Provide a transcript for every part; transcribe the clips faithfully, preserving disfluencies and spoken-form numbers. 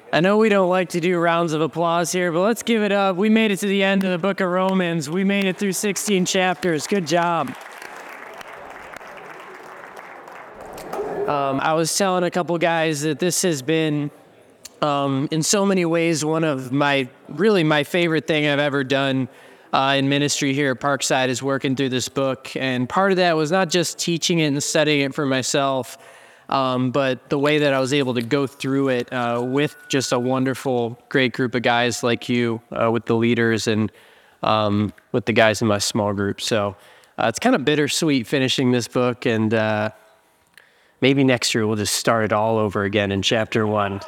I know we don't like to do rounds of applause here, but let's give it up. We made it to the end of the book of Romans. We made it through sixteen chapters. Good job. Um, I was telling a couple guys that this has been, um, in so many ways, one of my, really my favorite thing I've ever done uh, in ministry here at Parkside is working through this book. And part of that was not just teaching it and studying it for myself, Um, but the way that I was able to go through it uh, with just a wonderful, great group of guys like you, uh, with the leaders and um, with the guys in my small group. So uh, it's kind of bittersweet finishing this book, and uh, maybe next year we'll just start it all over again in chapter one.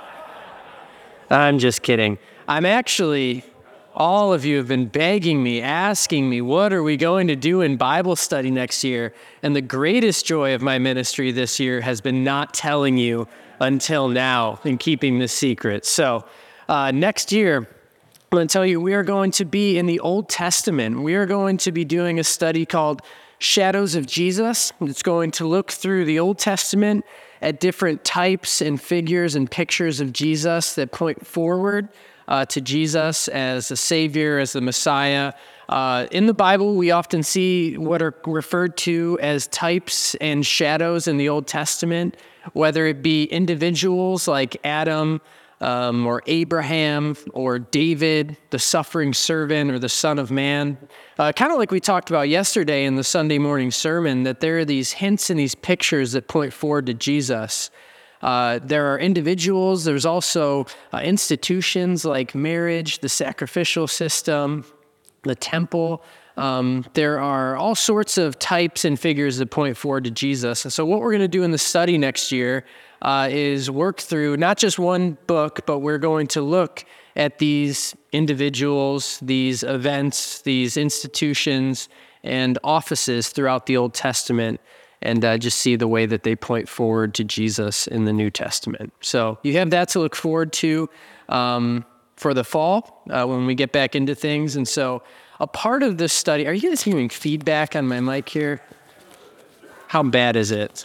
I'm just kidding. I'm actually... All of you have been begging me, asking me, what are we going to do in Bible study next year? And the greatest joy of my ministry this year has been not telling you until now and keeping this secret. So uh, next year, I'm going to tell you, we are going to be in the Old Testament. We are going to be doing a study called Shadows of Jesus. It's going to look through the Old Testament at different types and figures and pictures of Jesus that point forward Uh, to Jesus as a Savior, as the Messiah. Uh, in the Bible, we often see what are referred to as types and shadows in the Old Testament, whether it be individuals like Adam um, or Abraham or David, the suffering servant or the Son of Man. Uh, kind of like we talked about yesterday in the Sunday morning sermon, that there are these hints and these pictures that point forward to Jesus. Uh, there are individuals, there's also uh, institutions like marriage, the sacrificial system, the temple. Um, there are all sorts of types and figures that point forward to Jesus. And so what we're going to do in the study next year uh, is work through not just one book, but we're going to look at these individuals, these events, these institutions, and offices throughout the Old Testament, and uh, just see the way that they point forward to Jesus in the New Testament. So you have that to look forward to um, for the fall uh, when we get back into things. And so a part of this study, are you guys hearing feedback on my mic here? How bad is it?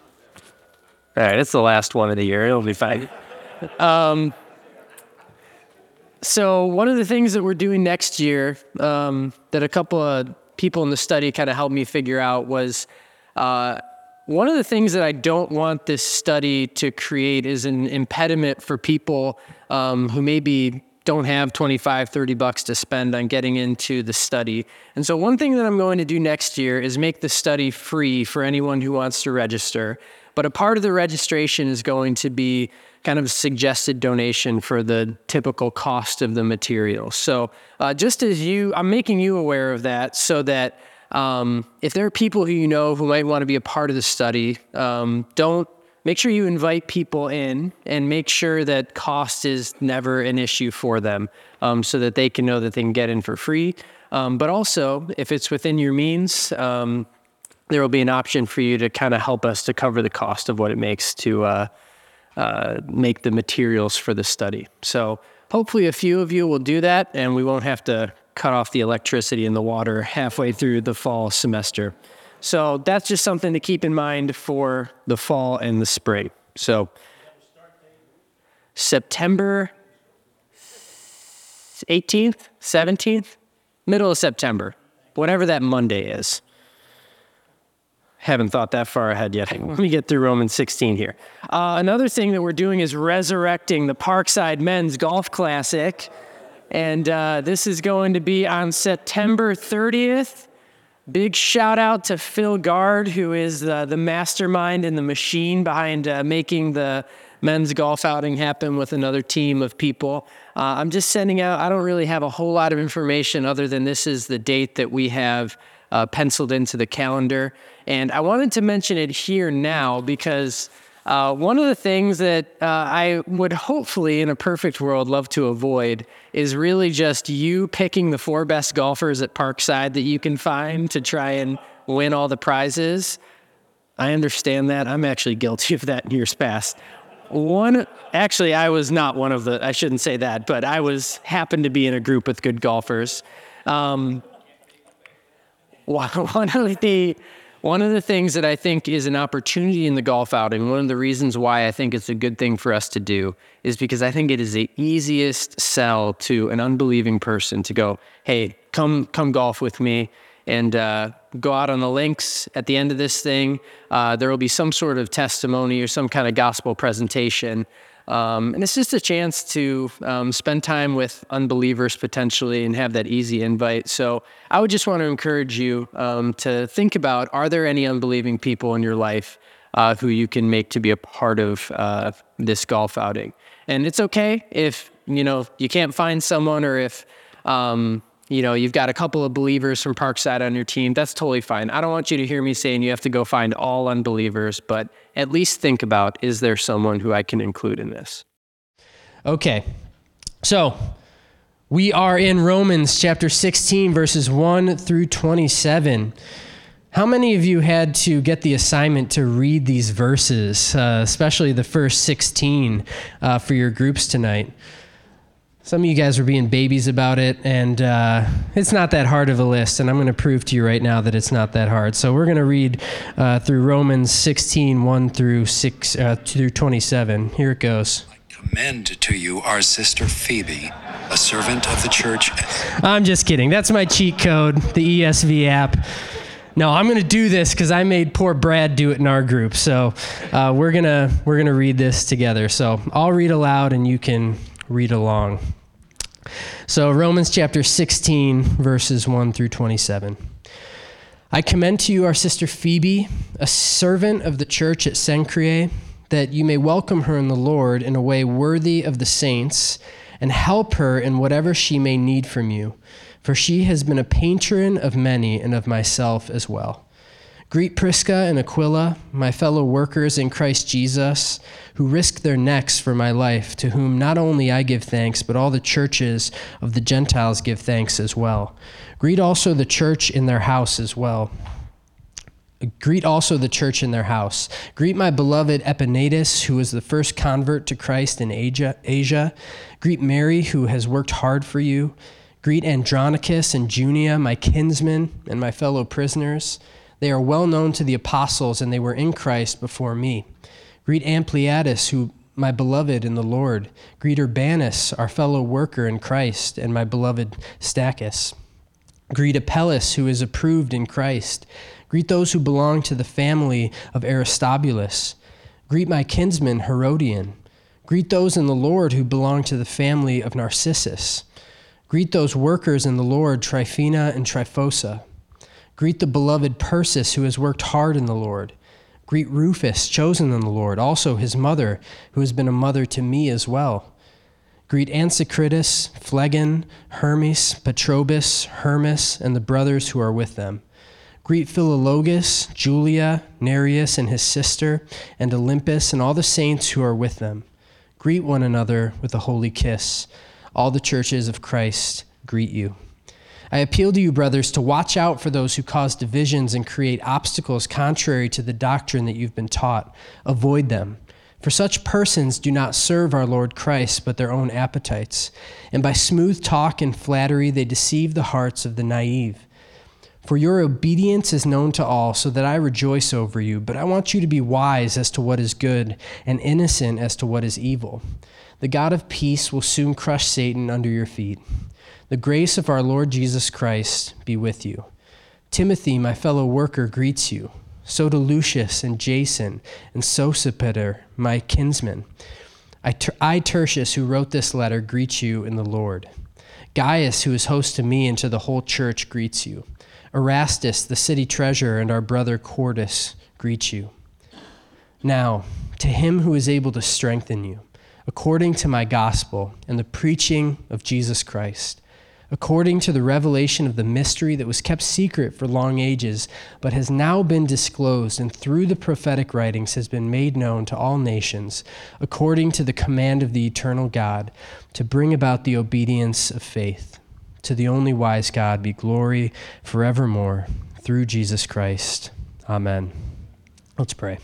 All right, it's the last one of the year. It'll be fine. Um, so one of the things that we're doing next year um, that a couple of people in the study kind of helped me figure out was Uh, one of the things that I don't want this study to create is an impediment for people um, who maybe don't have twenty-five, thirty bucks to spend on getting into the study. And so one thing that I'm going to do next year is make the study free for anyone who wants to register. But a part of the registration is going to be kind of a suggested donation for the typical cost of the material. So uh, just as you, I'm making you aware of that so that Um, if there are people who you know who might want to be a part of the study, um, don't make sure you invite people in and make sure that cost is never an issue for them, um, so that they can know that they can get in for free. Um, but also, if it's within your means, um, there will be an option for you to kind of help us to cover the cost of what it makes to uh, uh, make the materials for the study. So hopefully a few of you will do that, and we won't have to cut off the electricity and the water halfway through the fall semester. So that's just something to keep in mind for the fall and the spring. So September eighteenth, seventeenth, middle of September, whatever that Monday is. Haven't thought that far ahead yet. Let me get through Romans sixteen here. Uh, another thing that we're doing is resurrecting the Parkside Men's Golf Classic. And uh, this is going to be on September thirtieth. Big shout out to Phil Gard, who is uh, the mastermind and the machine behind uh, making the men's golf outing happen with another team of people. Uh, I'm just sending out, I don't really have a whole lot of information other than this is the date that we have uh, penciled into the calendar. And I wanted to mention it here now because Uh, one of the things that uh, I would hopefully, in a perfect world, love to avoid is really just you picking the four best golfers at Parkside that you can find to try and win all the prizes. I understand that. I'm actually guilty of that in years past. One, actually, I was not one of the, I shouldn't say that, but I was happened to be in a group with good golfers. Um, one of the One of the things that I think is an opportunity in the golf outing, one of the reasons why I think it's a good thing for us to do, is because I think it is the easiest sell to an unbelieving person to go, hey, come come golf with me, and uh, go out on the links. At the end of this thing, uh, there will be some sort of testimony or some kind of gospel presentation. Um, and it's just a chance to um, spend time with unbelievers potentially and have that easy invite. So I would just want to encourage you um, to think about, are there any unbelieving people in your life uh, who you can make to be a part of uh, this golf outing? And it's okay if, you know, you can't find someone, or if, um, you know, you've got a couple of believers from Parkside on your team. That's totally fine. I don't want you to hear me saying you have to go find all unbelievers, but at least think about, is there someone who I can include in this? Okay, so we are in Romans chapter sixteen, verses one through twenty-seven. How many of you had to get the assignment to read these verses, uh, especially the first sixteen, uh, for your groups tonight? Some of you guys were being babies about it, and uh, it's not that hard of a list, and I'm going to prove to you right now that it's not that hard. So we're going to read uh, through Romans sixteen, one through six, uh, through twenty-seven. Here it goes. I commend to you our sister Phoebe, a servant of the church. I'm just kidding. That's my cheat code, the E S V app. No, I'm going to do this because I made poor Brad do it in our group. So uh, we're gonna we're gonna read this together. So I'll read aloud, and you can read along. So Romans chapter sixteen, verses one through twenty-seven. I commend to you our sister Phoebe, a servant of the church at Cenchreae, that you may welcome her in the Lord in a way worthy of the saints, and help her in whatever she may need from you, for she has been a patron of many and of myself as well. Greet Prisca and Aquila, my fellow workers in Christ Jesus, who risked their necks for my life, to whom not only I give thanks, but all the churches of the Gentiles give thanks as well. Greet also the church in their house as well. Greet also the church in their house. Greet my beloved Epaenetus, who was the first convert to Christ in Asia. Asia. Greet Mary, who has worked hard for you. Greet Andronicus and Junia, my kinsmen and my fellow prisoners. They are well known to the apostles, and they were in Christ before me. Greet Ampliatus, who my beloved in the Lord. Greet Urbanus, our fellow worker in Christ, and my beloved Stachys. Greet Apelles, who is approved in Christ. Greet those who belong to the family of Aristobulus. Greet my kinsman Herodian. Greet those in the Lord who belong to the family of Narcissus. Greet those workers in the Lord, Tryphena and Tryphosa. Greet the beloved Persis, who has worked hard in the Lord. Greet Rufus, chosen in the Lord, also his mother, who has been a mother to me as well. Greet Ansicritus, Phlegon, Hermes, Patrobas, Hermas, and the brothers who are with them. Greet Philologus, Julia, Nereus and his sister, and Olympus, and all the saints who are with them. Greet one another with a holy kiss. All the churches of Christ greet you. I appeal to you, brothers, to watch out for those who cause divisions and create obstacles contrary to the doctrine that you've been taught. Avoid them. For such persons do not serve our Lord Christ, but their own appetites. And by smooth talk and flattery, they deceive the hearts of the naive. For your obedience is known to all, so that I rejoice over you. But I want you to be wise as to what is good and innocent as to what is evil. The God of peace will soon crush Satan under your feet. The grace of our Lord Jesus Christ be with you. Timothy, my fellow worker, greets you. So do Lucius and Jason and Sosipater, my kinsman. I, I, Tertius, who wrote this letter, greet you in the Lord. Gaius, who is host to me and to the whole church, greets you. Erastus, the city treasurer, and our brother Quartus greet you. Now, to him who is able to strengthen you, according to my gospel and the preaching of Jesus Christ, according to the revelation of the mystery that was kept secret for long ages, but has now been disclosed, and through the prophetic writings has been made known to all nations, according to the command of the eternal God, to bring about the obedience of faith. To the only wise God be glory forevermore, through Jesus Christ. Amen. Let's pray.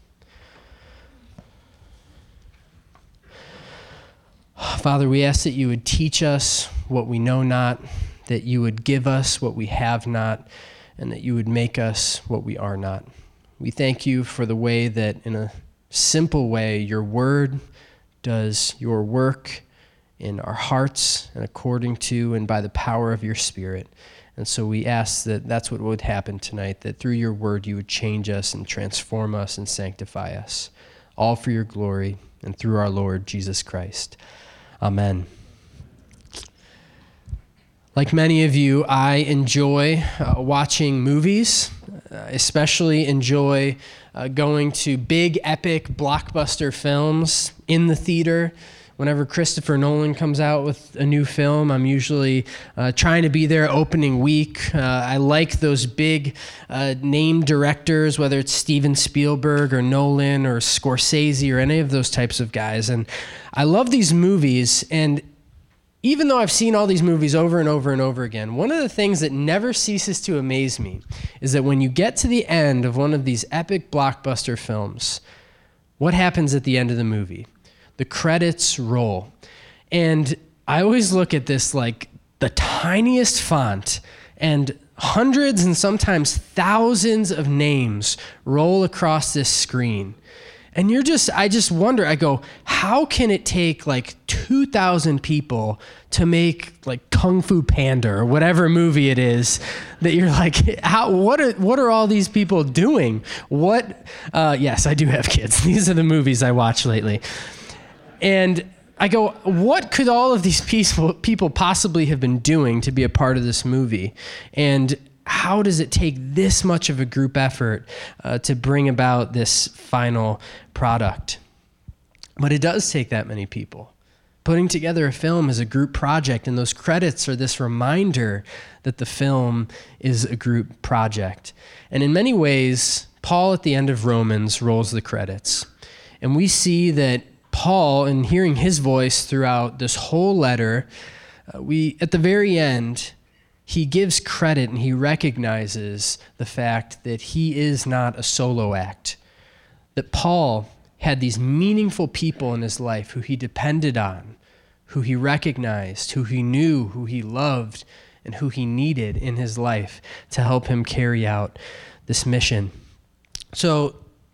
Father, we ask that you would teach us what we know not, that you would give us what we have not, and that you would make us what we are not. We thank you for the way that in a simple way, your word does your work in our hearts and according to and by the power of your Spirit. And so we ask that that's what would happen tonight, that through your word you would change us and transform us and sanctify us, all for your glory and through our Lord Jesus Christ. Amen. Like many of you, I enjoy uh, watching movies, uh, especially enjoy uh, going to big, epic, blockbuster films in the theater. Whenever Christopher Nolan comes out with a new film, I'm usually uh, trying to be there opening week. Uh, I like those big uh, name directors, whether it's Steven Spielberg or Nolan or Scorsese or any of those types of guys. And I love these movies. And even though I've seen all these movies over and over and over again, one of the things that never ceases to amaze me is that when you get to the end of one of these epic blockbuster films, what happens at the end of the movie? The credits roll. And I always look at this like the tiniest font, and hundreds and sometimes thousands of names roll across this screen. And you're just, I just wonder, I go, how can it take like two thousand people to make like Kung Fu Panda or whatever movie it is that you're like, how, what are, what are all these people doing? What, uh, yes, I do have kids. These are the movies I watch lately. And I go, what could all of these people, people possibly have been doing to be a part of this movie? And how does it take this much of a group effort uh, to bring about this final product? But it does take that many people. Putting together a film is a group project, and those credits are this reminder that the film is a group project. And in many ways, Paul at the end of Romans rolls the credits. And we see that Paul, in hearing his voice throughout this whole letter, uh, we at the very end, he gives credit and he recognizes the fact that he is not a solo act, that Paul had these meaningful people in his life who he depended on, who he recognized, who he knew, who he loved, and who he needed in his life to help him carry out this mission. So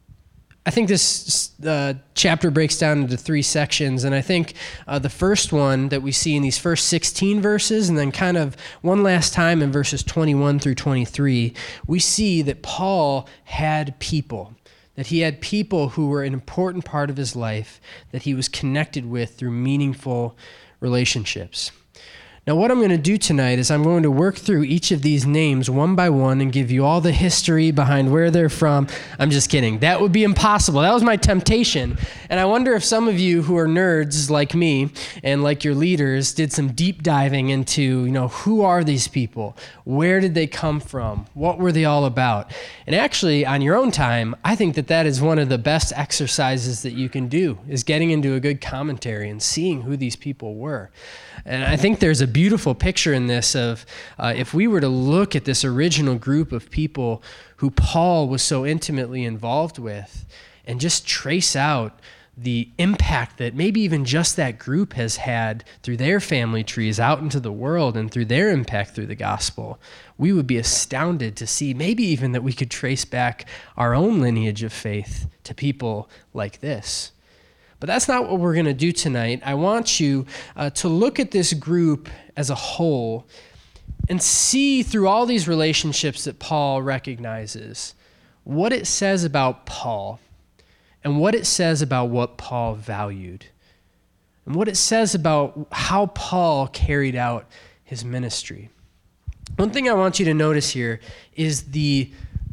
I think this uh, chapter breaks down into three sections, and I think uh, the first one that we see in these first sixteen verses, and then kind of one last time in verses twenty-one through twenty-three, we see that Paul had people, that he had people who were an important part of his life, that he was connected with through meaningful relationships. Now, what I'm going to do tonight is I'm going to work through each of these names one by one and give you all the history behind where they're from. I'm just kidding. That would be impossible. That was my temptation. And I wonder if some of you who are nerds like me and like your leaders did some deep diving into, you know, who are these people? Where did they come from? What were they all about? And actually, on your own time, I think that that is one of the best exercises that you can do, is getting into a good commentary and seeing who these people were. And I think there's a beautiful picture in this of uh, if we were to look at this original group of people who Paul was so intimately involved with and just trace out the impact that maybe even just that group has had through their family trees out into the world and through their impact through the gospel, we would be astounded to see maybe even that we could trace back our own lineage of faith to people like this. But that's not what we're going to do tonight. I want you uh, to look at this group as a whole and see through all these relationships that Paul recognizes what it says about Paul and what it says about what Paul valued and what it says about how Paul carried out his ministry. One thing I want you to notice here is the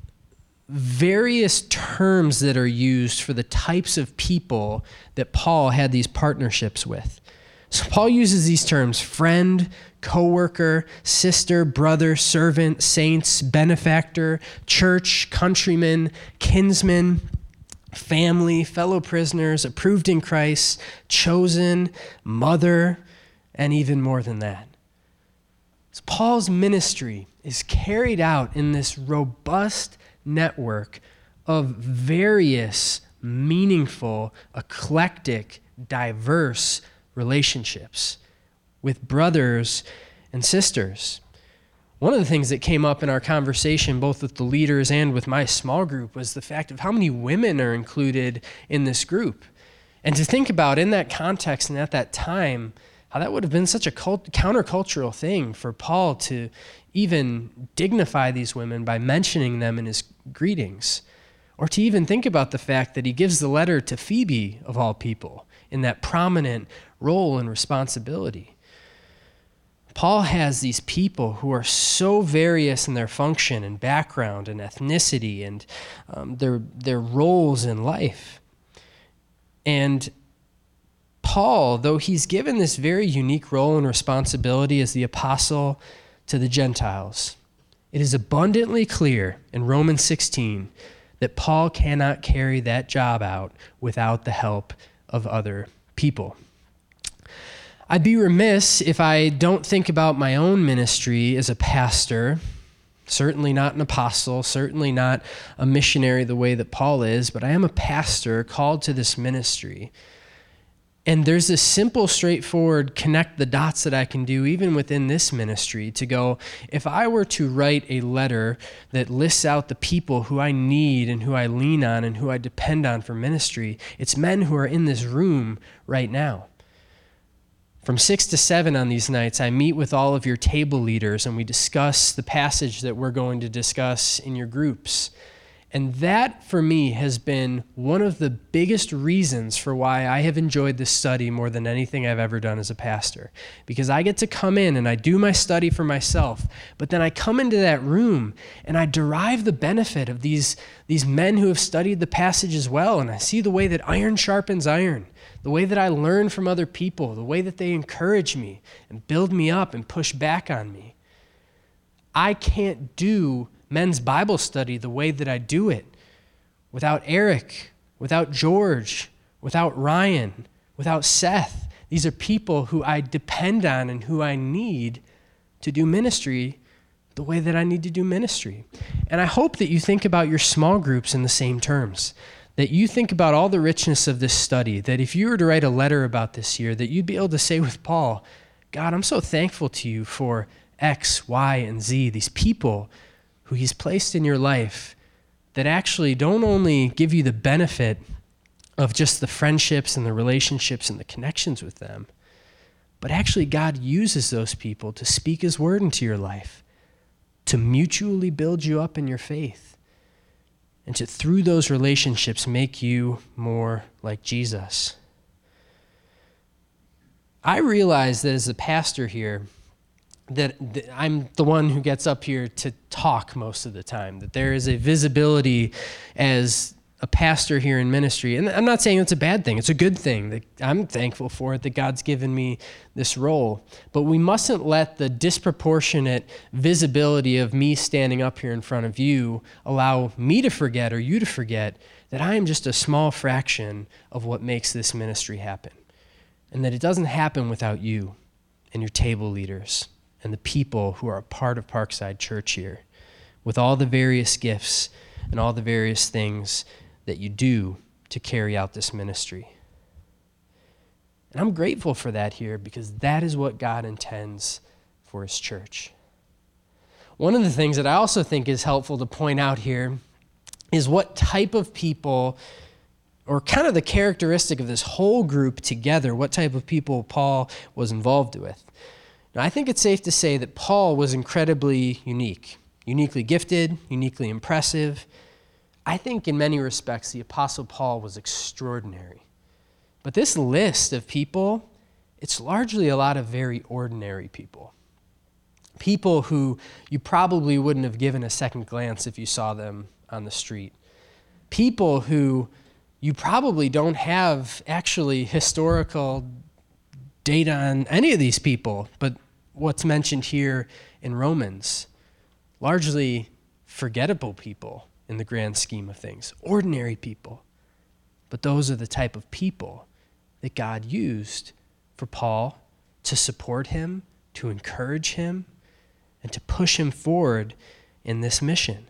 various terms that are used for the types of people that Paul had these partnerships with. So Paul uses these terms: friend, coworker, sister, brother, servant, saints, benefactor, church, countryman, kinsman, family, fellow prisoners, approved in Christ, chosen, mother, and even more than that. So Paul's ministry is carried out in this robust network of various, meaningful, eclectic, diverse relationships with brothers and sisters. One of the things that came up in our conversation, both with the leaders and with my small group, was the fact of how many women are included in this group. And to think about in that context and at that time, how that would have been such a cult- countercultural thing for Paul to even dignify these women by mentioning them in his greetings. Or to even think about the fact that he gives the letter to Phoebe, of all people, in that prominent role and responsibility. Paul has these people who are so various in their function and background and ethnicity and um, their, their roles in life. And Paul, though he's given this very unique role and responsibility as the apostle to the Gentiles, it is abundantly clear in Romans sixteen that Paul cannot carry that job out without the help of other people. I'd be remiss if I don't think about my own ministry as a pastor, certainly not an apostle, certainly not a missionary the way that Paul is, but I am a pastor called to this ministry. And there's this simple, straightforward connect the dots that I can do even within this ministry to go, if I were to write a letter that lists out the people who I need and who I lean on and who I depend on for ministry, it's men who are in this room right now. From six to seven on these nights, I meet with all of your table leaders and we discuss the passage that we're going to discuss in your groups. And that, for me, has been one of the biggest reasons for why I have enjoyed this study more than anything I've ever done as a pastor. Because I get to come in and I do my study for myself, but then I come into that room and I derive the benefit of these, these men who have studied the passage as well, and I see the way that iron sharpens iron, the way that I learn from other people, the way that they encourage me and build me up and push back on me. I can't do men's Bible study the way that I do it without Eric, without George, without Ryan, without Seth. These are people who I depend on and who I need to do ministry the way that I need to do ministry. And I hope that you think about your small groups in the same terms, that you think about all the richness of this study, that if you were to write a letter about this year, that you'd be able to say with Paul, God, I'm so thankful to you for X, Y, and Z, these people who he's placed in your life that actually don't only give you the benefit of just the friendships and the relationships and the connections with them, but actually God uses those people to speak his word into your life, to mutually build you up in your faith, and to, through those relationships, make you more like Jesus. I realize that as a pastor here, that I'm the one who gets up here to talk most of the time, that there is a visibility as a pastor here in ministry. And I'm not saying it's a bad thing. It's a good thing. That I'm thankful for it, that God's given me this role. But we mustn't let the disproportionate visibility of me standing up here in front of you allow me to forget or you to forget that I am just a small fraction of what makes this ministry happen. And that it doesn't happen without you and your table leaders and the people who are a part of Parkside Church here, with all the various gifts and all the various things that you do to carry out this ministry. And I'm grateful for that here because that is what God intends for his church. One of the things that I also think is helpful to point out here is what type of people, or kind of the characteristic of this whole group together, what type of people Paul was involved with. Now, I think it's safe to say that Paul was incredibly unique, uniquely gifted, uniquely impressive. I think in many respects, the Apostle Paul was extraordinary. But this list of people, it's largely a lot of very ordinary people. People who you probably wouldn't have given a second glance if you saw them on the street. People who you probably don't have actually historical data on any of these people, but what's mentioned here in Romans, largely forgettable people in the grand scheme of things, ordinary people. But those are the type of people that God used for Paul to support him, to encourage him, and to push him forward in this mission.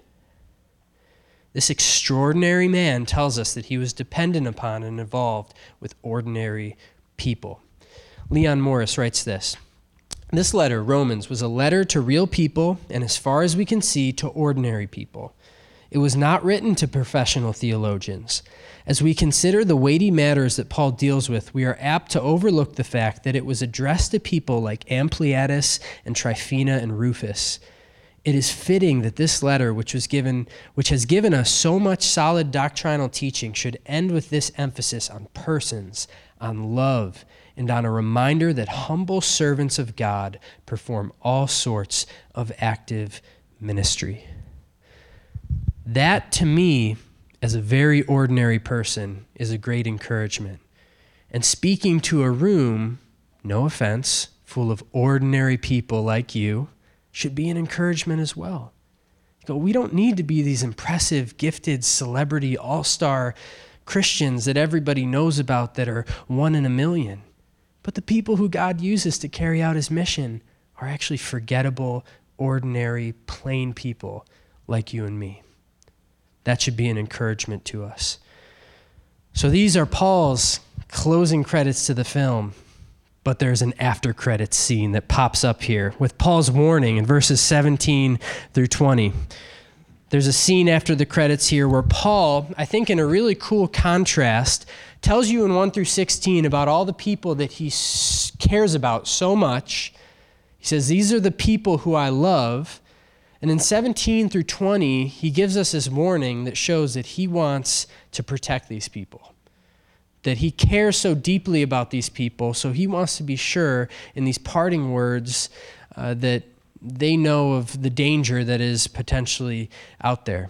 This extraordinary man tells us that he was dependent upon and involved with ordinary people. Leon Morris writes this: This letter, Romans, was a letter to real people, and as far as we can see, to ordinary people. It was not written to professional theologians. As we consider the weighty matters that Paul deals with, we are apt to overlook the fact that it was addressed to people like Ampliatus and Tryphena and Rufus. It is fitting that this letter, which was given, which has given us so much solid doctrinal teaching, should end with this emphasis on persons, on love, and on a reminder that humble servants of God perform all sorts of active ministry. That, to me, as a very ordinary person, is a great encouragement. And speaking to a room, no offense, full of ordinary people like you, should be an encouragement as well. You go, we don't need to be these impressive, gifted, celebrity, all-star Christians that everybody knows about that are one in a million. But the people who God uses to carry out his mission are actually forgettable, ordinary, plain people like you and me. That should be an encouragement to us. So these are Paul's closing credits to the film, but there's an after credits scene that pops up here with Paul's warning in verses seventeen through twenty. There's a scene after the credits here where Paul, I think in a really cool contrast, tells you in one through sixteen about all the people that he cares about so much. He says, these are the people who I love. And in seventeen through twenty, he gives us this warning that shows that he wants to protect these people, that he cares so deeply about these people, so he wants to be sure in these parting words uh, that they know of the danger that is potentially out there.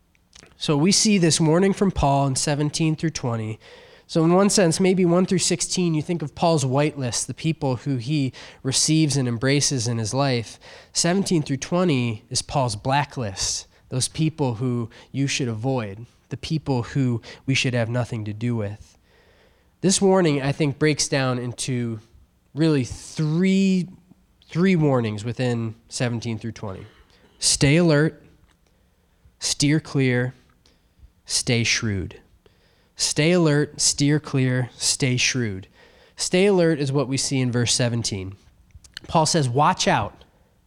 So we see this warning from Paul in seventeen through twenty. So in one sense, maybe one through sixteen, you think of Paul's white list, the people who he receives and embraces in his life. seventeen through twenty is Paul's blacklist, those people who you should avoid, the people who we should have nothing to do with. This warning, I think, breaks down into really three, three warnings within seventeen through twenty. Stay alert, steer clear, stay shrewd. Stay alert, steer clear, stay shrewd. Stay alert is what we see in verse seventeen. Paul says, watch out.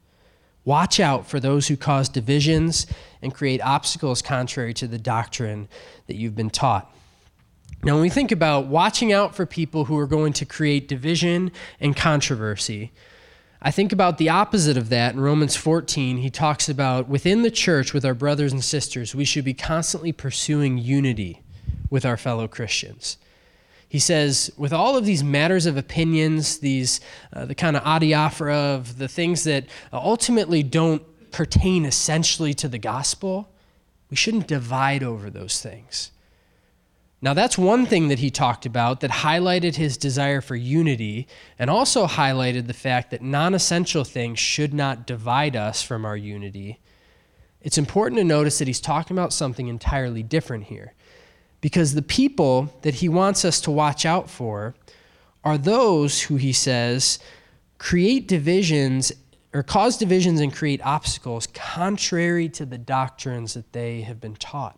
Watch out for those who cause divisions and create obstacles contrary to the doctrine that you've been taught. Now, when we think about watching out for people who are going to create division and controversy, I think about the opposite of that. In Romans fourteen, he talks about within the church with our brothers and sisters, we should be constantly pursuing unity with our fellow Christians. He says, with all of these matters of opinions, these uh, the kind of adiaphora of the things that ultimately don't pertain essentially to the gospel, we shouldn't divide over those things. Now, that's one thing that he talked about that highlighted his desire for unity and also highlighted the fact that non-essential things should not divide us from our unity. It's important to notice that he's talking about something entirely different here, because the people that he wants us to watch out for are those who, he says, create divisions or cause divisions and create obstacles contrary to the doctrines that they have been taught.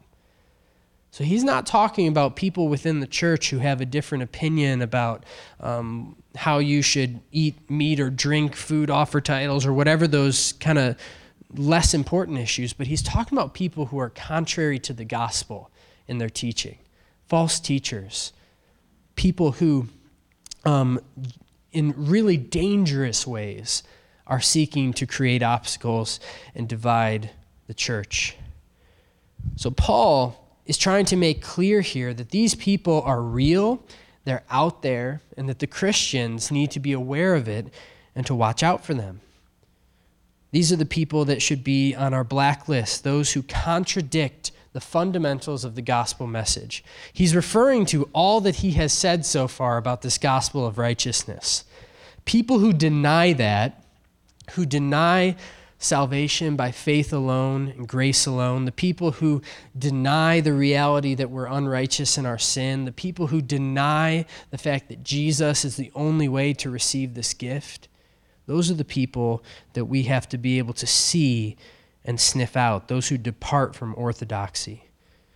So he's not talking about people within the church who have a different opinion about um, how you should eat meat or drink food offered to idols or whatever those kind of less important issues, but he's talking about people who are contrary to the gospel in their teaching. False teachers, people who um, in really dangerous ways are seeking to create obstacles and divide the church. So Paul is trying to make clear here that these people are real, they're out there, and that the Christians need to be aware of it and to watch out for them. These are the people that should be on our blacklist, those who contradict the fundamentals of the gospel message. He's referring to all that he has said so far about this gospel of righteousness. People who deny that, who deny salvation by faith alone and grace alone, the people who deny the reality that we're unrighteous in our sin, the people who deny the fact that Jesus is the only way to receive this gift, those are the people that we have to be able to see and sniff out, those who depart from orthodoxy.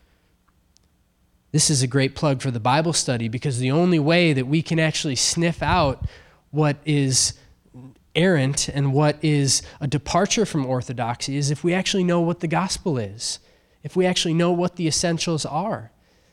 This is a great plug for the Bible study, because the only way that we can actually sniff out what is errant and what is a departure from orthodoxy is if we actually know what the gospel is, if we actually know what the essentials are.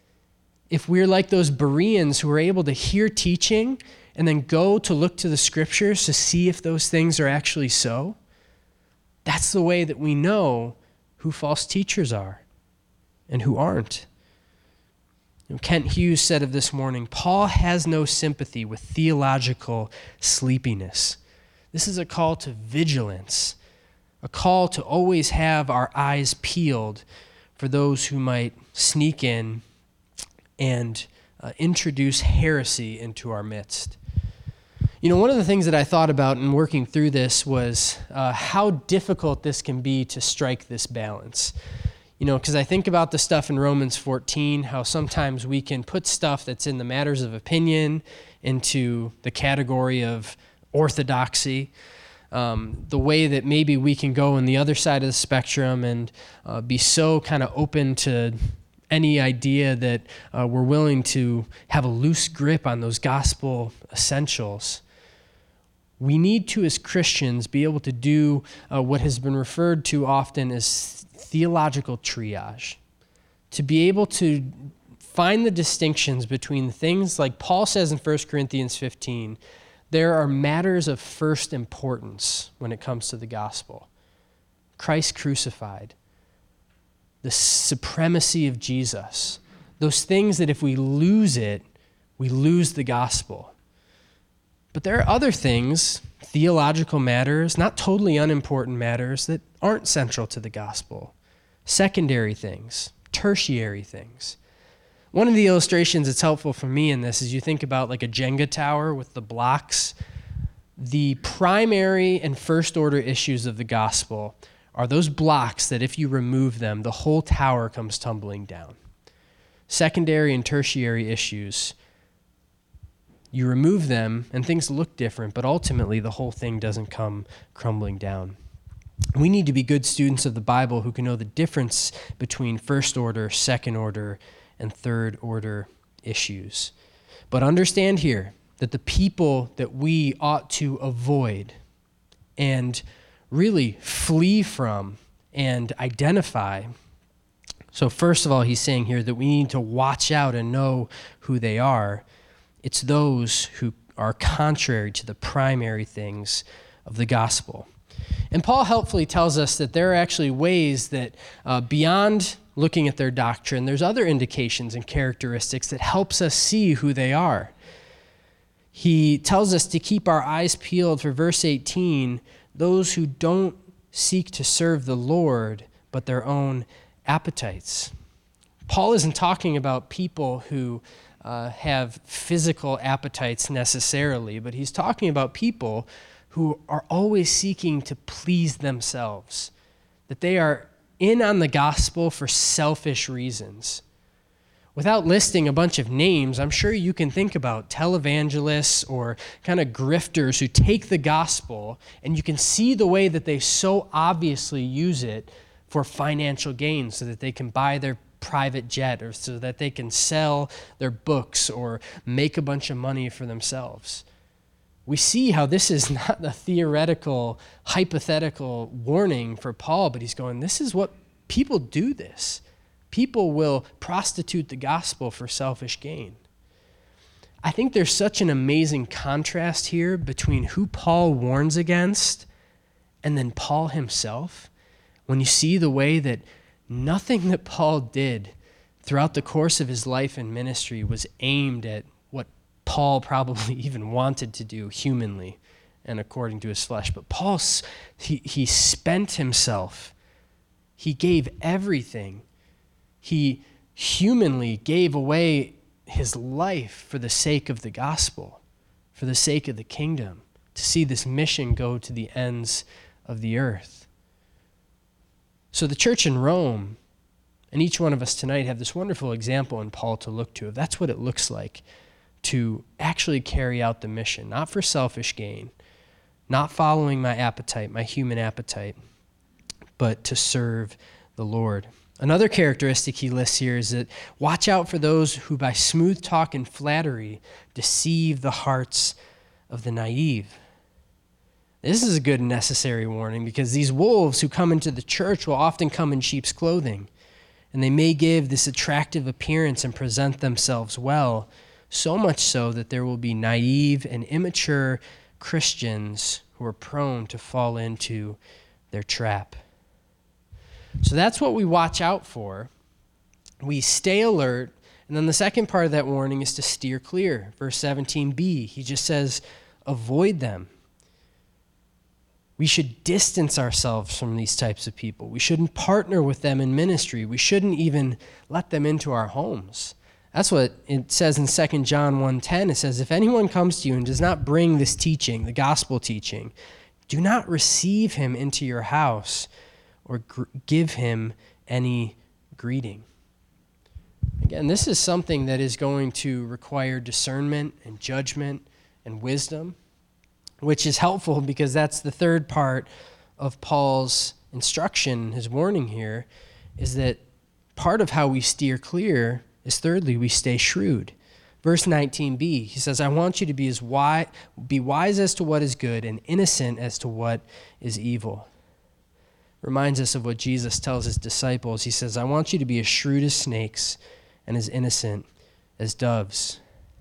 If we're like those Bereans who are able to hear teaching and then go to look to the scriptures to see if those things are actually so, that's the way that we know who false teachers are and who aren't. You know, Kent Hughes said of this morning, Paul has no sympathy with theological sleepiness. This is a call to vigilance, a call to always have our eyes peeled for those who might sneak in and uh, introduce heresy into our midst. You know, one of the things that I thought about in working through this was uh, how difficult this can be to strike this balance. You know, because I think about the stuff in Romans fourteen, how sometimes we can put stuff that's in the matters of opinion into the category of orthodoxy. Um, the way that maybe we can go on the other side of the spectrum and uh, be so kind of open to any idea that uh, we're willing to have a loose grip on those gospel essentials. We need to, as Christians, be able to do uh, what has been referred to often as theological triage, to be able to find the distinctions between things like Paul says in First Corinthians fifteen, there are matters of first importance when it comes to the gospel. Christ crucified, the supremacy of Jesus, those things that if we lose it, we lose the gospel. But there are other things, theological matters, not totally unimportant matters, that aren't central to the gospel. Secondary things, tertiary things. One of the illustrations that's helpful for me in this is you think about like a Jenga tower with the blocks. The primary and first order issues of the gospel are those blocks that if you remove them, the whole tower comes tumbling down. Secondary and tertiary issues, you remove them and things look different, but ultimately the whole thing doesn't come crumbling down. We need to be good students of the Bible who can know the difference between first order, second order, and third order issues. But understand here that the people that we ought to avoid and really flee from and identify. So first of all, he's saying here that we need to watch out and know who they are. It's those who are contrary to the primary things of the gospel. And Paul helpfully tells us that there are actually ways that uh, beyond looking at their doctrine, there's other indications and characteristics that helps us see who they are. He tells us to keep our eyes peeled for verse eighteen, those who don't seek to serve the Lord, but their own appetites. Paul isn't talking about people who uh, have physical appetites necessarily, but he's talking about people who are always seeking to please themselves, that they are in on the gospel for selfish reasons. Without listing a bunch of names, I'm sure you can think about televangelists or kind of grifters who take the gospel, and you can see the way that they so obviously use it for financial gain so that they can buy their private jet or so that they can sell their books or make a bunch of money for themselves. We see how this is not a theoretical, hypothetical warning for Paul, but he's going, this is what people do this. People will prostitute the gospel for selfish gain. I think there's such an amazing contrast here between who Paul warns against and then Paul himself. When you see the way that nothing that Paul did throughout the course of his life and ministry was aimed at what Paul probably even wanted to do humanly and according to his flesh. But Paul, he, he spent himself. He gave everything. He humanly gave away his life for the sake of the gospel, for the sake of the kingdom, to see this mission go to the ends of the earth. So the church in Rome, and each one of us tonight, have this wonderful example in Paul to look to. That's what it looks like to actually carry out the mission, not for selfish gain, not following my appetite, my human appetite, but to serve the Lord. Another characteristic he lists here is that watch out for those who by smooth talk and flattery deceive the hearts of the naive. This is a good and necessary warning because these wolves who come into the church will often come in sheep's clothing, and they may give this attractive appearance and present themselves well, so much so that there will be naive and immature Christians who are prone to fall into their trap. So that's what we watch out for. We stay alert, and then the second part of that warning is to steer clear. Verse seventeen b, he just says, avoid them. We should distance ourselves from these types of people. We shouldn't partner with them in ministry. We shouldn't even let them into our homes. That's what it says in Second John one ten. It says, if anyone comes to you and does not bring this teaching, the gospel teaching, do not receive him into your house or gr- give him any greeting. Again, this is something that is going to require discernment and judgment and wisdom, which is helpful because that's the third part of Paul's instruction, his warning here, is that part of how we steer clear is thirdly, we stay shrewd. Verse nineteen b, he says, I want you to be as wise, be wise as to what is good and innocent as to what is evil. Reminds us of what Jesus tells his disciples. He says, I want you to be as shrewd as snakes and as innocent as doves.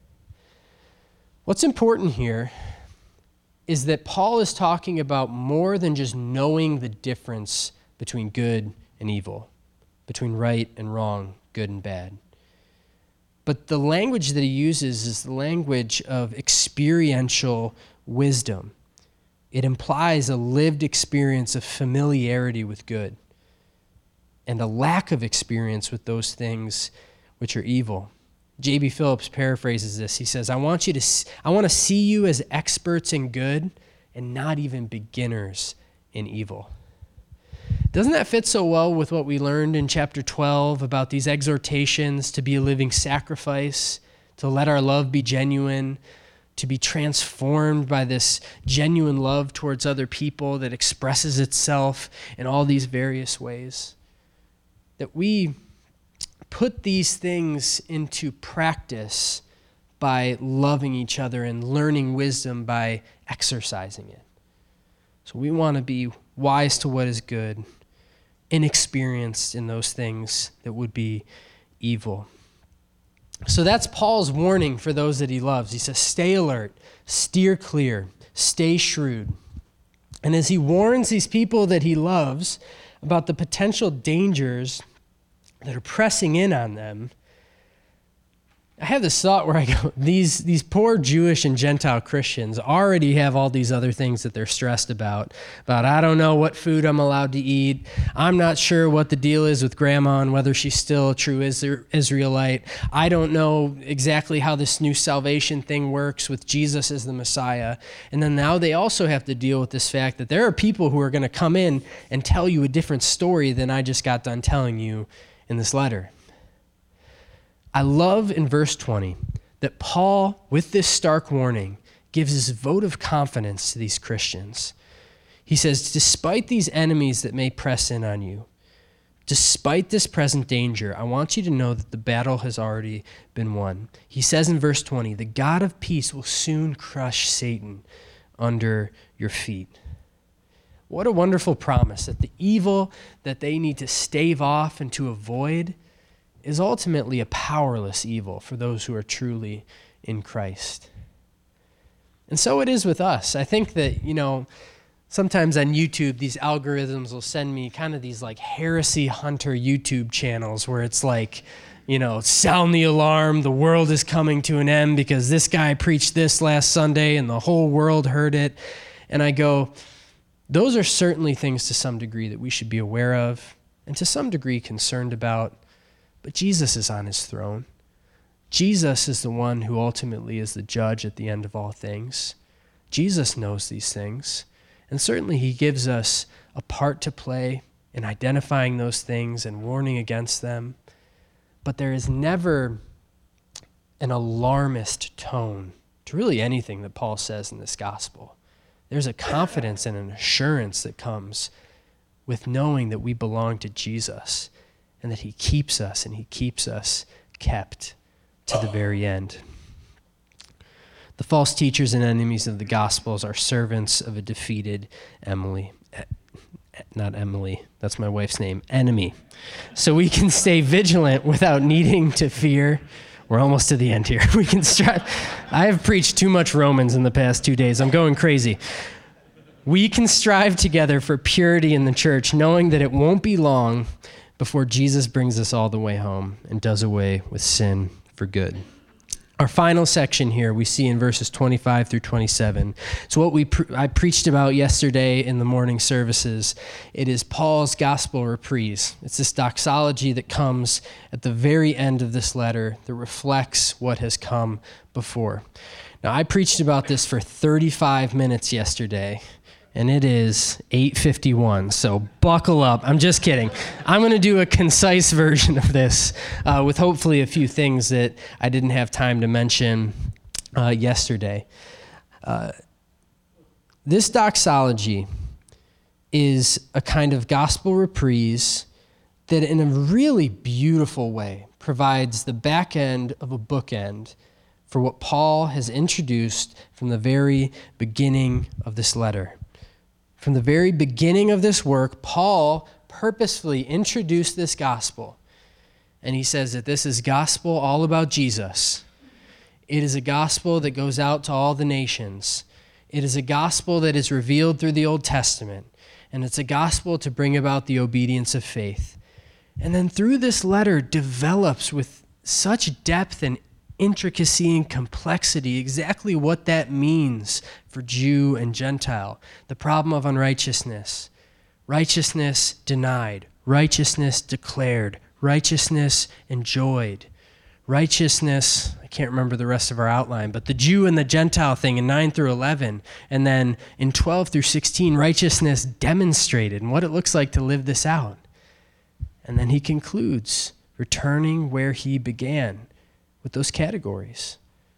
What's important here is that Paul is talking about more than just knowing the difference between good and evil, between right and wrong, good and bad. But the language that he uses is the language of experiential wisdom. It implies a lived experience of familiarity with good and a lack of experience with those things which are evil. J B Phillips paraphrases this. He says, I want you to, I want to see you as experts in good and not even beginners in evil. Doesn't that fit so well with what we learned in chapter twelve about these exhortations to be a living sacrifice, to let our love be genuine, to be transformed by this genuine love towards other people that expresses itself in all these various ways? That we put these things into practice by loving each other and learning wisdom by exercising it. So we want to be wise to what is good, inexperienced in those things that would be evil. So that's Paul's warning for those that he loves. He says, stay alert, steer clear, stay shrewd. And as he warns these people that he loves about the potential dangers that are pressing in on them, I have this thought where I go, these these poor Jewish and Gentile Christians already have all these other things that they're stressed about. About, I don't know what food I'm allowed to eat. I'm not sure what the deal is with grandma and whether she's still a true Israelite. I don't know exactly how this new salvation thing works with Jesus as the Messiah. And then now they also have to deal with this fact that there are people who are going to come in and tell you a different story than I just got done telling you in this letter. I love in verse twenty that Paul, with this stark warning, gives his vote of confidence to these Christians. He says, despite these enemies that may press in on you, despite this present danger, I want you to know that the battle has already been won. He says in verse twenty, the God of peace will soon crush Satan under your feet. What a wonderful promise that the evil that they need to stave off and to avoid is ultimately a powerless evil for those who are truly in Christ. And so it is with us. I think that, you know, sometimes on YouTube, these algorithms will send me kind of these like heresy hunter YouTube channels where it's like, you know, sound the alarm, the world is coming to an end because this guy preached this last Sunday and the whole world heard it. And I go, those are certainly things to some degree that we should be aware of and to some degree concerned about. But Jesus is on his throne. Jesus is the one who ultimately is the judge at the end of all things. Jesus knows these things. And certainly he gives us a part to play in identifying those things and warning against them. But there is never an alarmist tone to really anything that Paul says in this gospel. There's a confidence and an assurance that comes with knowing that we belong to Jesus and that he keeps us and he keeps us kept to the very end. The false teachers and enemies of the Gospels are servants of a defeated Emily. Not Emily, that's my wife's name, enemy. So we can stay vigilant without needing to fear. We're almost to the end here. We can strive. I have preached too much Romans in the past two days. I'm going crazy. We can strive together for purity in the church, knowing that it won't be long before Jesus brings us all the way home and does away with sin for good. Our final section here we see in verses twenty-five through twenty-seven. It's what we pre- I preached about yesterday in the morning services. It is Paul's gospel reprise. It's this doxology that comes at the very end of this letter that reflects what has come before. Now, I preached about this for thirty-five minutes yesterday, and it is eight fifty-one, so buckle up. I'm just kidding. I'm going to do a concise version of this uh, with hopefully a few things that I didn't have time to mention uh, yesterday. Uh, this doxology is a kind of gospel reprise that in a really beautiful way provides the back end of a bookend for what Paul has introduced from the very beginning of this letter. From the very beginning of this work, Paul purposefully introduced this gospel. And he says that this is gospel all about Jesus. It is a gospel that goes out to all the nations. It is a gospel that is revealed through the Old Testament. And it's a gospel to bring about the obedience of faith. And then through this letter develops with such depth and intricacy and complexity, exactly what that means for Jew and Gentile. The problem of unrighteousness, righteousness denied, righteousness declared, righteousness enjoyed, righteousness, I can't remember the rest of our outline, but the Jew and the Gentile thing in nine through eleven, and then in twelve through sixteen, righteousness demonstrated and what it looks like to live this out. And then he concludes, returning where he began, with those categories.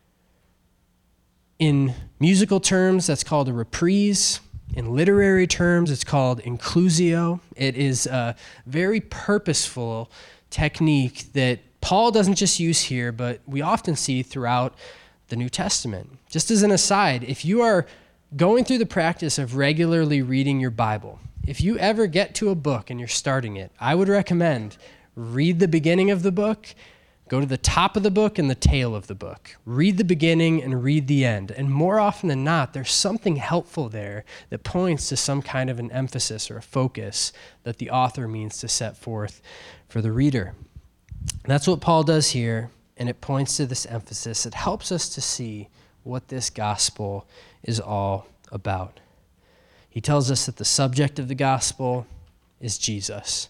In musical terms, that's called a reprise. In literary terms, it's called inclusio. It is a very purposeful technique that Paul doesn't just use here, but we often see throughout the New Testament. Just as an aside, if you are going through the practice of regularly reading your Bible, if you ever get to a book and you're starting it, I would recommend read the beginning of the book. Go to the top of the book and the tail of the book. Read the beginning and read the end. And more often than not, there's something helpful there that points to some kind of an emphasis or a focus that the author means to set forth for the reader. That's what Paul does here, and it points to this emphasis. It helps us to see what this gospel is all about. He tells us that the subject of the gospel is Jesus.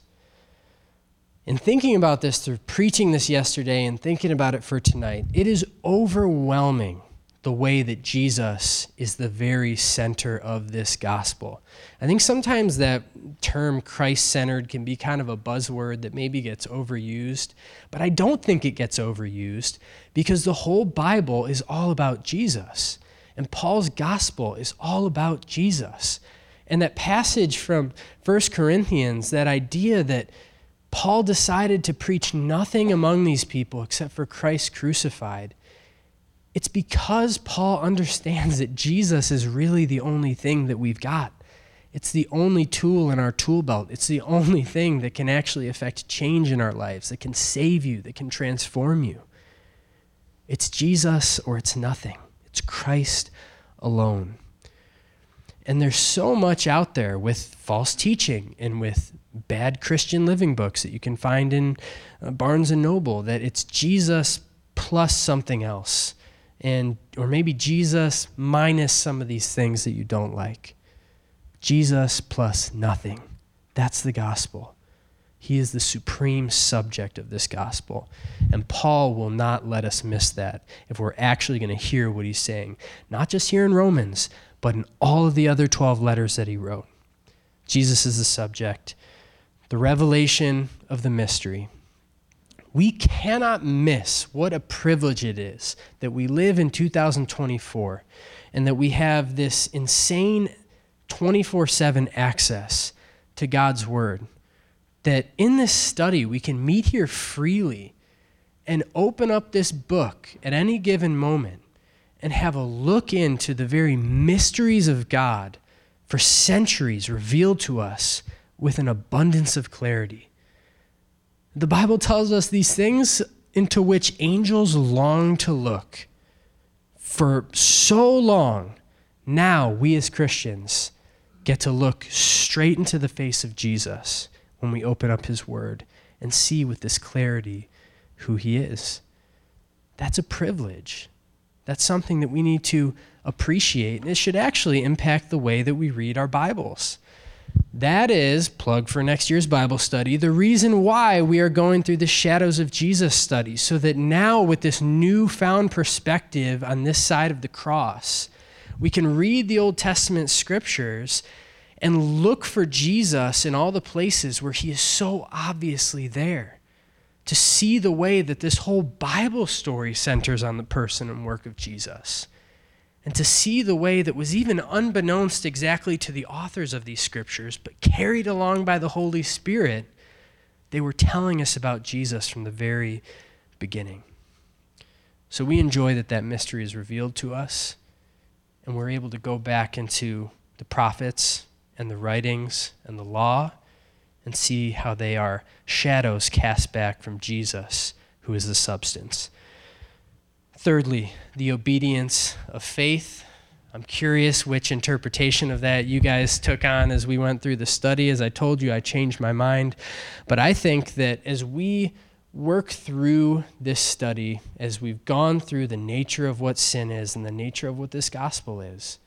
In thinking about this, through preaching this yesterday and thinking about it for tonight, it is overwhelming the way that Jesus is the very center of this gospel. I think sometimes that term Christ-centered can be kind of a buzzword that maybe gets overused, but I don't think it gets overused because the whole Bible is all about Jesus, and Paul's gospel is all about Jesus. And that passage from First Corinthians, that idea that Paul decided to preach nothing among these people except for Christ crucified. It's because Paul understands that Jesus is really the only thing that we've got. It's the only tool in our tool belt. It's the only thing that can actually affect change in our lives, that can save you, that can transform you. It's Jesus or it's nothing. It's Christ alone. And there's so much out there with false teaching and with bad Christian living books that you can find in uh, Barnes and Noble, that it's Jesus plus something else, and or maybe Jesus minus some of these things that you don't like. Jesus plus nothing. That's the gospel. He is the supreme subject of this gospel. And Paul will not let us miss that if we're actually going to hear what he's saying, not just here in Romans, but in all of the other twelve letters that he wrote. Jesus is the subject, the revelation of the mystery. We cannot miss what a privilege it is that we live in two thousand twenty-four and that we have this insane twenty-four seven access to God's word. That in this study, we can meet here freely and open up this book at any given moment and have a look into the very mysteries of God for centuries revealed to us with an abundance of clarity. The Bible tells us these things into which angels long to look. For so long, now we as Christians get to look straight into the face of Jesus when we open up his word and see with this clarity who he is. That's a privilege. That's something that we need to appreciate, and it should actually impact the way that we read our Bibles. That is, plug for next year's Bible study, the reason why we are going through the Shadows of Jesus study, so that now with this newfound perspective on this side of the cross, we can read the Old Testament scriptures and look for Jesus in all the places where he is so obviously there, to see the way that this whole Bible story centers on the person and work of Jesus, and to see the way that was even unbeknownst exactly to the authors of these scriptures, but carried along by the Holy Spirit, they were telling us about Jesus from the very beginning. So we enjoy that that mystery is revealed to us, and we're able to go back into the prophets and the writings and the law and see how they are shadows cast back from Jesus, who is the substance. Thirdly, the obedience of faith. I'm curious which interpretation of that you guys took on as we went through the study. As I told you, I changed my mind. But I think that as we work through this study, as we've gone through the nature of what sin is and the nature of what this gospel is,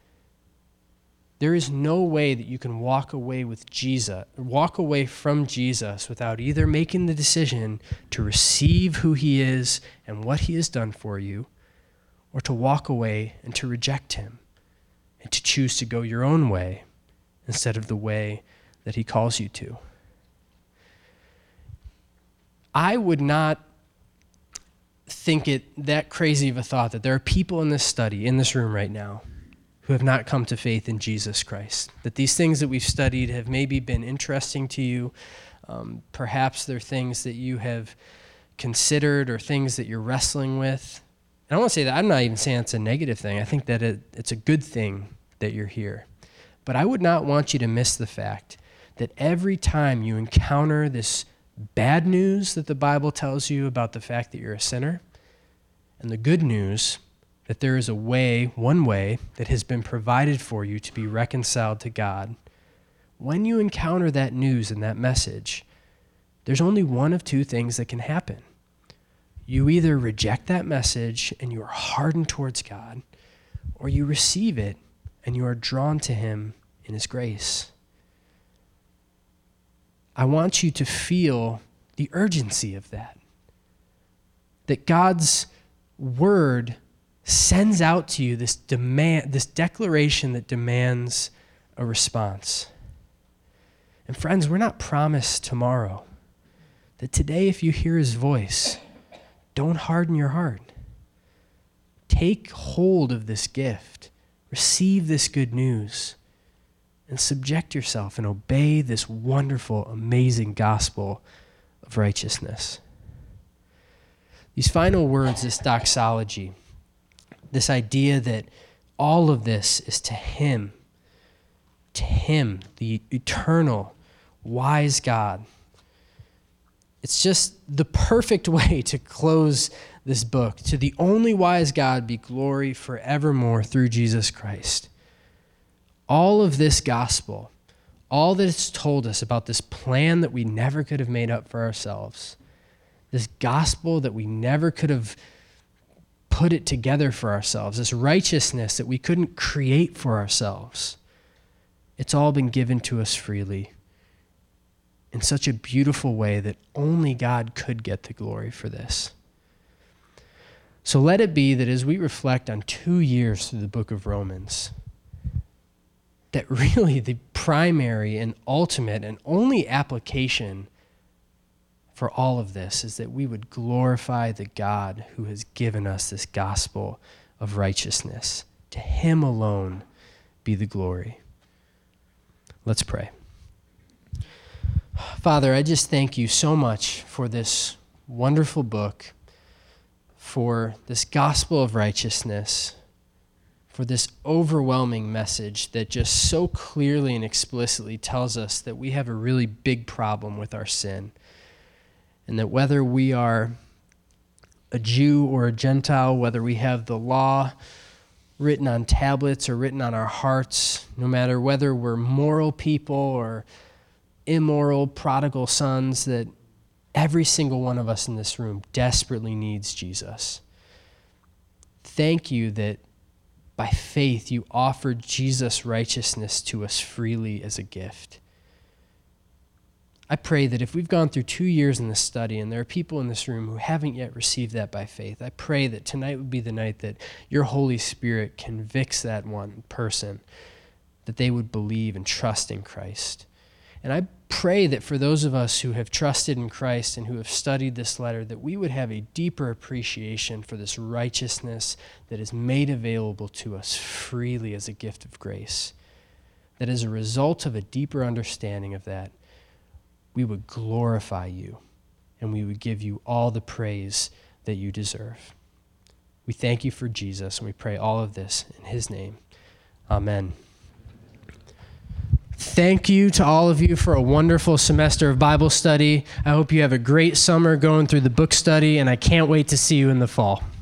there is no way that you can walk away with Jesus, walk away from Jesus without either making the decision to receive who he is and what he has done for you, or to walk away and to reject him and to choose to go your own way instead of the way that he calls you to. I would not think it that crazy of a thought that there are people in this study, in this room right now, who have not come to faith in Jesus Christ. That these things that we've studied have maybe been interesting to you. Um, perhaps they're things that you have considered or things that you're wrestling with. And I want to say that I'm not even saying it's a negative thing. I think that it, it's a good thing that you're here. But I would not want you to miss the fact that every time you encounter this bad news that the Bible tells you about the fact that you're a sinner, and the good news that there is a way, one way, that has been provided for you to be reconciled to God, when you encounter that news and that message, there's only one of two things that can happen. You either reject that message and you are hardened towards God, or you receive it and you are drawn to him in his grace. I want you to feel the urgency of that. That God's word sends out to you this demand, this declaration that demands a response. And friends, we're not promised tomorrow. That today, if you hear his voice, don't harden your heart. Take hold of this gift. Receive this good news. And subject yourself and obey this wonderful, amazing gospel of righteousness. These final words, this doxology, this idea that all of this is to him, to him, the eternal, wise God. It's just the perfect way to close this book. To the only wise God be glory forevermore through Jesus Christ. All of this gospel, all that it's told us about this plan that we never could have made up for ourselves, this gospel that we never could have put it together for ourselves, this righteousness that we couldn't create for ourselves, it's all been given to us freely in such a beautiful way that only God could get the glory for this. So let it be that as we reflect on two years through the book of Romans, that really the primary and ultimate and only application for all of this is that we would glorify the God who has given us this gospel of righteousness. To him alone be the glory. Let's pray. Father, I just thank you so much for this wonderful book, for this gospel of righteousness, for this overwhelming message that just so clearly and explicitly tells us that we have a really big problem with our sin, and that whether we are a Jew or a Gentile, whether we have the law written on tablets or written on our hearts, no matter whether we're moral people or immoral prodigal sons, that every single one of us in this room desperately needs Jesus. Thank you that by faith you offered Jesus' righteousness to us freely as a gift. I pray that if we've gone through two years in this study and there are people in this room who haven't yet received that by faith, I pray that tonight would be the night that your Holy Spirit convicts that one person, that they would believe and trust in Christ. And I pray that for those of us who have trusted in Christ and who have studied this letter, that we would have a deeper appreciation for this righteousness that is made available to us freely as a gift of grace. That as a result of a deeper understanding of that, we would glorify you and we would give you all the praise that you deserve. We thank you for Jesus, and we pray all of this in his name. Amen. Thank you to all of you for a wonderful semester of Bible study. I hope you have a great summer going through the book study, and I can't wait to see you in the fall.